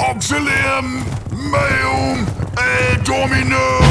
Auxilium meum et Domino.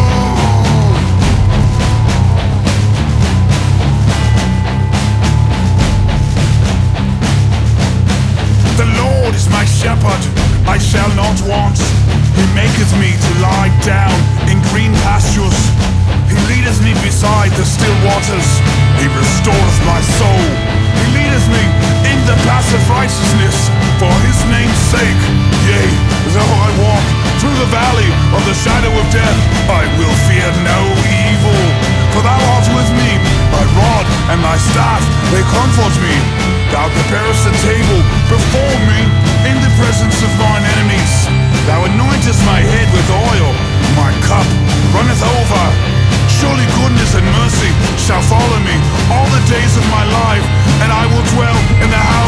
The Lord is my shepherd, I shall not want. He maketh me to lie down in green pastures. He leadeth me beside the still waters. He restoreth my soul. He leadeth me in the path of righteousness for his name's sake. Yea, though I walk through the valley of the shadow of death, I will fear no evil. For thou art with me, thy rod and thy staff, they comfort me. Thou preparest a table before me in the presence of mine enemies. Thou anointest my head with oil, my cup runneth over. Surely goodness and mercy shall follow me all the days of my life, and I will dwell in the house